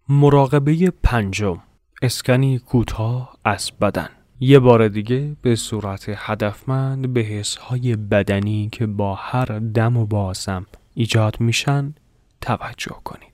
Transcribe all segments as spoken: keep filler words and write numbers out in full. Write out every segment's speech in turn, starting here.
مراقبه پنجم، اسکنی کوتاه از بدن. یه بار دیگه به صورت هدفمند به حسهای بدنی که با هر دم و بازم ایجاد میشن توجه کنید.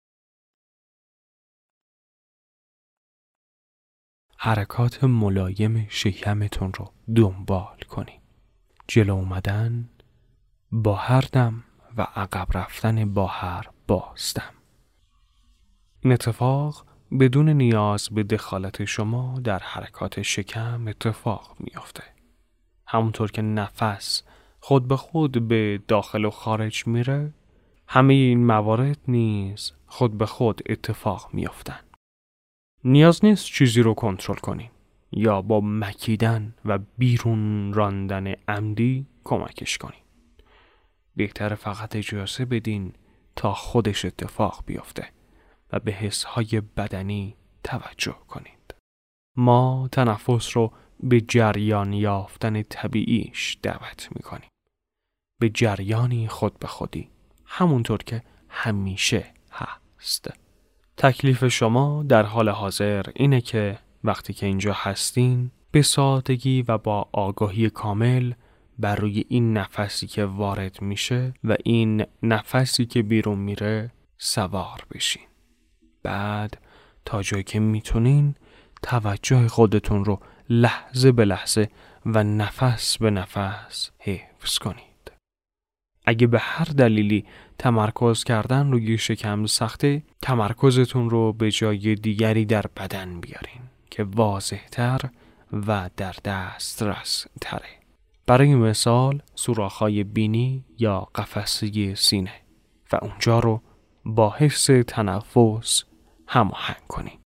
حرکات ملایم شکمتون رو دنبال کنید. جلو اومدن با هر دم و عقب رفتن با هر بازدم. این اتفاق بدون نیاز به دخالت شما در حرکات شکم اتفاق میافته. همونطور که نفس خود به خود به داخل و خارج میره، همه این موارد نیز خود به خود اتفاق میافتن. نیاز نیست چیزی رو کنترل کنین یا با مکیدن و بیرون راندن عمدی کمکش کنین. بهتر فقط اجازه بدین تا خودش اتفاق بیفته و به حسهای بدنی توجه کنید. ما تنفس رو به جریان یافتن طبیعیش دعوت میکنیم. به جریانی خود به خودی، همونطور که همیشه هست. تکلیف شما در حال حاضر اینه که وقتی که اینجا هستین به سادگی و با آگاهی کامل بر روی این نفسی که وارد میشه و این نفسی که بیرون میره سوار بشین. بعد تا جایی که میتونین توجه خودتون رو لحظه به لحظه و نفس به نفس حفظ کنید. اگه به هر دلیلی تمرکز کردن روی شکم سخته، تمرکزتون رو به جای دیگری در بدن بیارین که واضح‌تر و در دسترس تره. برای مثال سوراخ‌های بینی یا قفسه سینه و اونجا رو با حس تنفس هماهنگ کنید.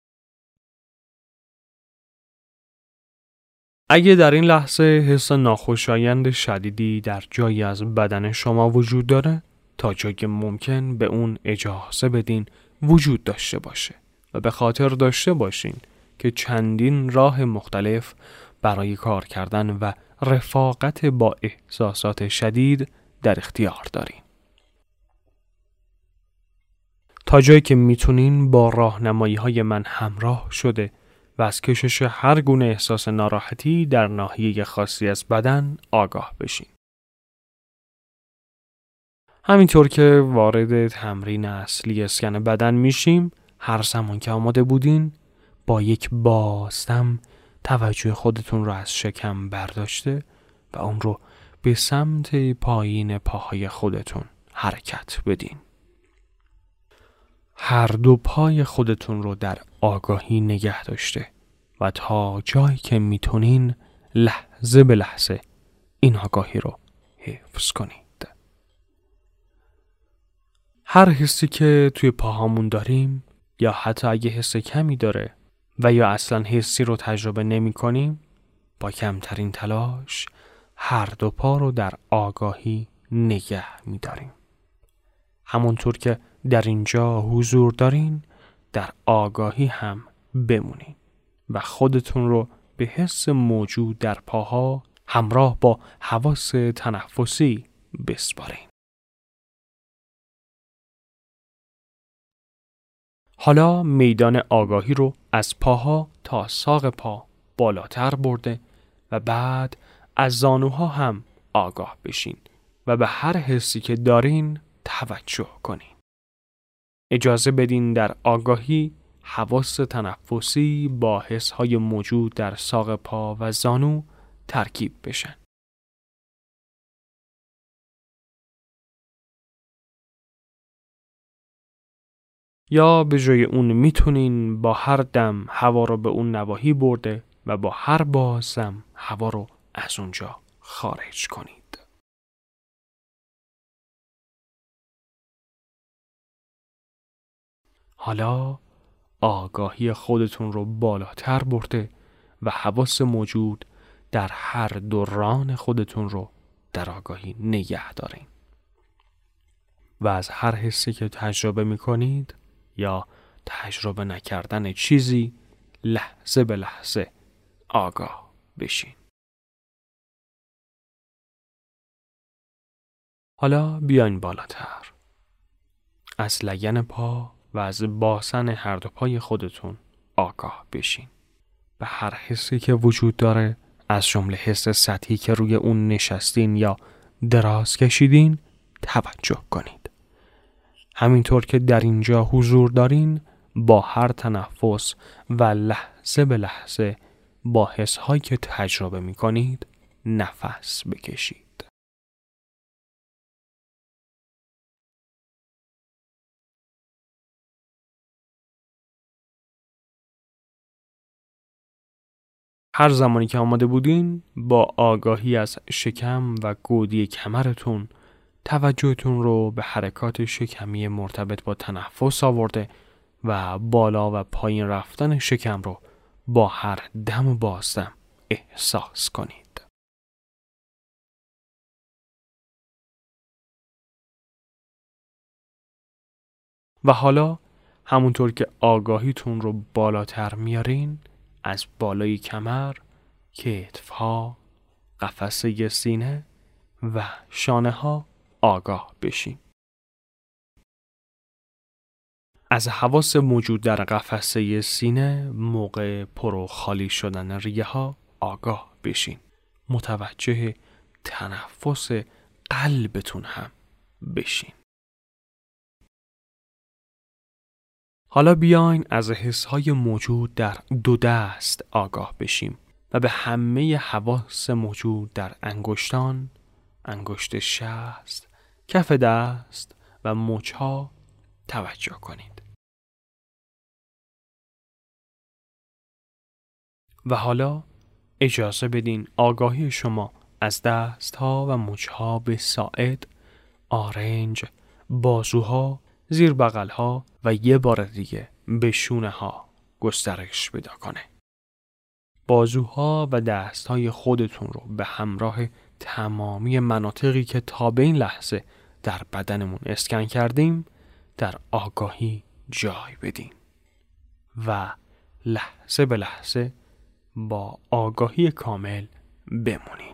اگه در این لحظه حس ناخوشایند شدیدی در جایی از بدن شما وجود داره، تا جایی ممکن به اون اجازه بدین وجود داشته باشه و به خاطر داشته باشین که چندین راه مختلف برای کار کردن و رفاقت با احساسات شدید در اختیار دارین. تا جایی که میتونین با راهنمایی های من همراه شده و از کشش هر گونه احساس ناراحتی در ناحیه خاصی از بدن آگاه بشین. همینطور که وارد تمرین اصلی اسکن بدن میشیم، هر زمان که آماده بودین با یک بازدم توجه خودتون رو از شکم برداشته و اون رو به سمت پایین پاهای خودتون حرکت بدین. هر دو پای خودتون رو در آگاهی نگه داشته و تا جایی که میتونین لحظه به لحظه این آگاهی رو حفظ کنید. هر حسی که توی پاهامون داریم یا حتی اگه حس کمی داره و یا اصلا حسی رو تجربه نمی کنیم، با کمترین تلاش هر دو پا رو در آگاهی نگه می داریم. همونطور که در اینجا حضور دارین، در آگاهی هم بمونین و خودتون رو به حس موجود در پاها همراه با حواس تنفسی بسپارین. حالا میدان آگاهی رو از پاها تا ساق پا بالاتر برده و بعد از زانوها هم آگاه بشین و به هر حسی که دارین توجه کنین. اجازه بدین در آگاهی حواس تنفسی با حس‌های موجود در ساق پا و زانو ترکیب بشن. یا به جای اون میتونین با هر دم هوا رو به اون نواحی برده و با هر بازدم هوا رو از اونجا خارج کنید. حالا آگاهی خودتون رو بالاتر برده و حواس موجود در هر دوران خودتون رو در آگاهی نگه دارین. و از هر حسی که تجربه میکنید یا تجربه نکردن چیزی لحظه به لحظه آگاه بشین. حالا بیاین بالاتر. از لگن پا و و از باسن هر دو پای خودتون آگاه بشین. به هر حسی که وجود داره، از جمله حس سطحی که روی اون نشستین یا دراز کشیدین، توجه کنید. همینطور که در اینجا حضور دارین، با هر تنفس و لحظه به لحظه با حس‌هایی که تجربه می‌کنید نفس بکشید. هر زمانی که آماده بودین، با آگاهی از شکم و گودی کمرتون توجهتون رو به حرکات شکمی مرتبط با تنفس آورده و بالا و پایین رفتن شکم رو با هر دم و بازدم احساس کنید. و حالا همونطور که آگاهیتون رو بالاتر میارین، از بالای کمر، کتف‌ها، قفسه سینه و شانه ها آگاه بشین. از حواس موجود در قفسه سینه موقع پرو خالی شدن ریه ها آگاه بشین. متوجه تنفس قلبتون هم بشین. حالا بیاین از حس‌های موجود در دو دست آگاه بشیم و به همه حواس موجود در انگشتان، انگشت شست، کف دست و مچ‌ها توجه کنید. و حالا اجازه بدین آگاهی شما از دست‌ها و مچ‌ها به ساعد، آرنج، بازوها، زیر بغل‌ها و یه بار دیگه به شونه‌ها گسترش پیدا کنه. بازوها و دست‌های خودتون رو به همراه تمامی مناطقی که تا به این لحظه در بدنمون اسکن کردیم در آگاهی جای بدین و لحظه به لحظه با آگاهی کامل بمونین.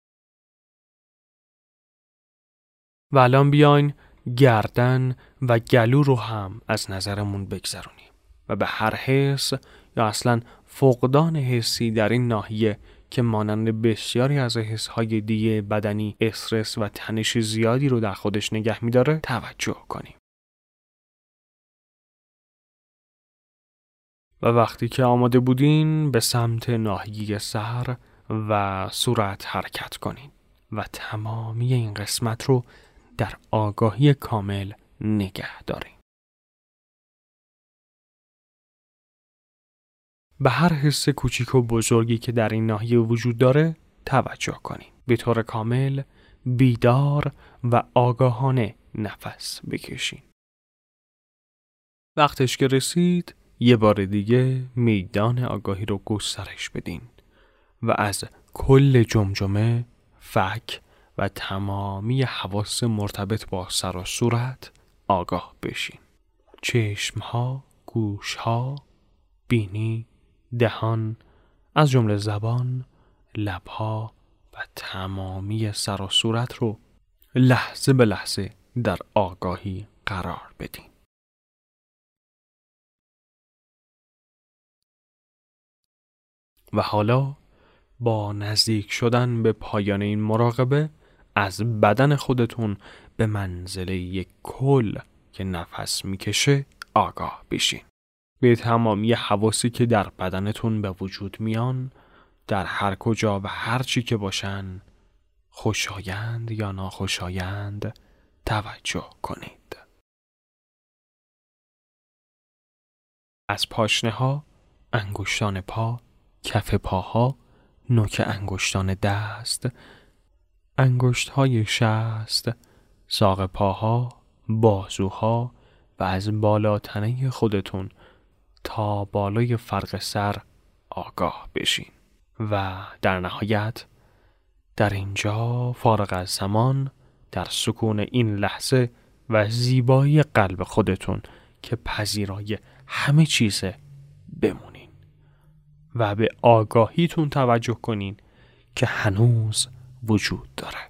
و الان بیاین گردن و گلو رو هم از نظرمون بگذرونیم و به هر حس یا اصلا فقدان حسی در این ناحیه که مانند بسیاری از حس‌های دیگه بدنی استرس و تنش زیادی رو در خودش نگه می‌داره توجه کنیم. و وقتی که آماده بودین به سمت ناحیه سر و صورت حرکت کنین و تمامی این قسمت رو در آگاهی کامل نگه دارین. به هر حس کوچیک و بزرگی که در این ناحیه وجود داره توجه کنین. به طور کامل بیدار و آگاهانه نفس بکشین. وقتش که رسید یه بار دیگه میدان آگاهی رو گسترش بدین و از کل جمجمه، فک و تمامی حواس مرتبط با سر و صورت آگاه بشین. چشمها، گوشها، بینی، دهان، از جمله زبان، لبها و تمامی سر و صورت رو لحظه به لحظه در آگاهی قرار بدین. و حالا با نزدیک شدن به پایان این مراقبه از بدن خودتون به منزله یک کل که نفس میکشه آگاه بشین. به تمامی حواسی که در بدنتون به وجود میان در هر کجا و هر چی که باشن، خوشایند یا ناخوشایند، توجه کنید. از پاشنه ها، انگشتان پا، کف پاها، نوک انگشتان دست، انگشت های شست، ساق پاها، بازوها و از بالاتنه خودتون تا بالای فرق سر آگاه بشین. و در نهایت در اینجا فارغ از زمان در سکون این لحظه و زیبایی قلب خودتون که پذیرای همه چیزه بمونین و به آگاهیتون توجه کنین که هنوز وجود داره.